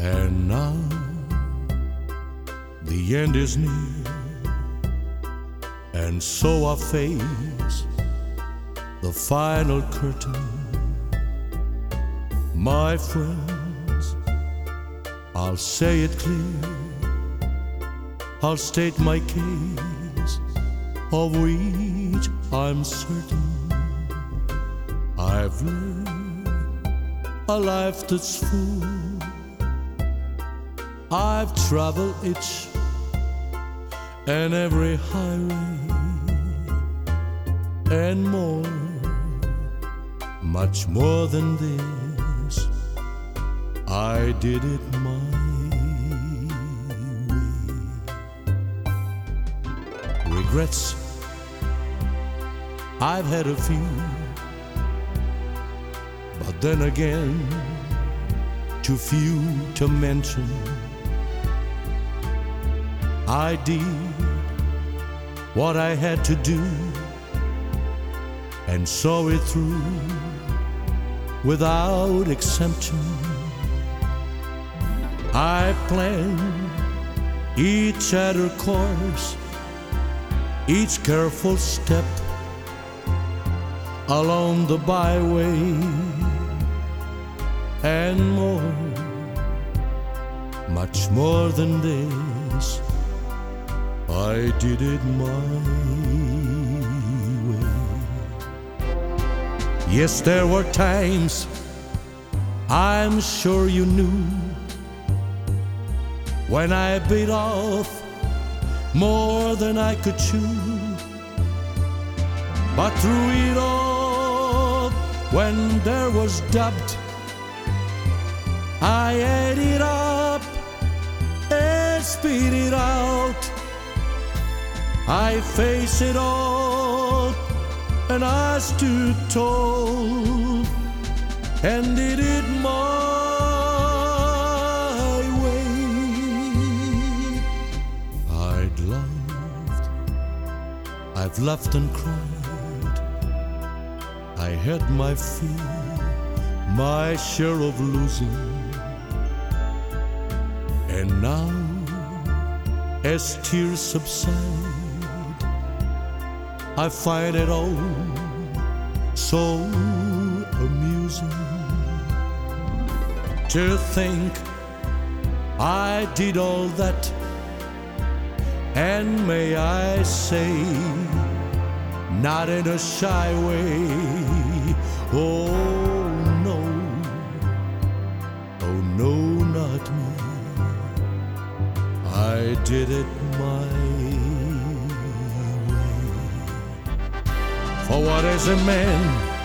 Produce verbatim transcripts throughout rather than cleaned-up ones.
And now the end is near, and so I face the final curtain. My friends, I'll say it clear, I'll state my case, of which I'm certain. I've lived a life that's full, I've traveled each and every highway and more, much more than this. I did it my way. Regrets, I've had a few, but then again, too few to mention. I did what I had to do and saw it through without exemption. I planned each other course, each careful step along the byway, and more, much more than this, I did it my way. Yes, there were times, I'm sure you knew, when I bit off more than I could chew. But through it all, when there was doubt, I ate it up and spit it out. I faced it all, and I stood tall and did it my way. I'd loved, I've laughed and cried, I had my fill, my share of losing. And now, as tears subside, I find it all so amusing to think I did all that, and may I say, not in a shy way. Oh no, oh no, not me. I did it my way. For what is a man?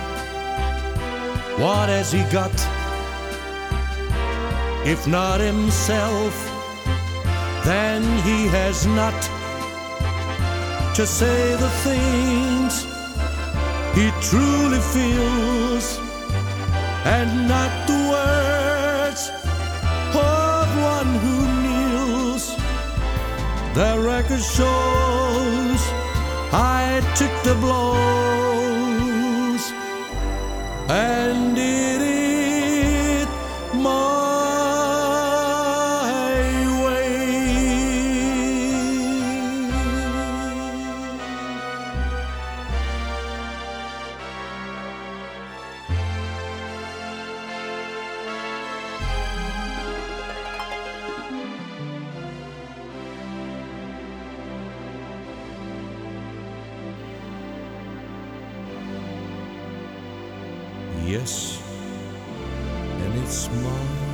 What has he got? If not himself, then he has not to say the things he truly feels, and not the words of one who kneels. The record shows I took the blows and did it my Yes, and it's mine.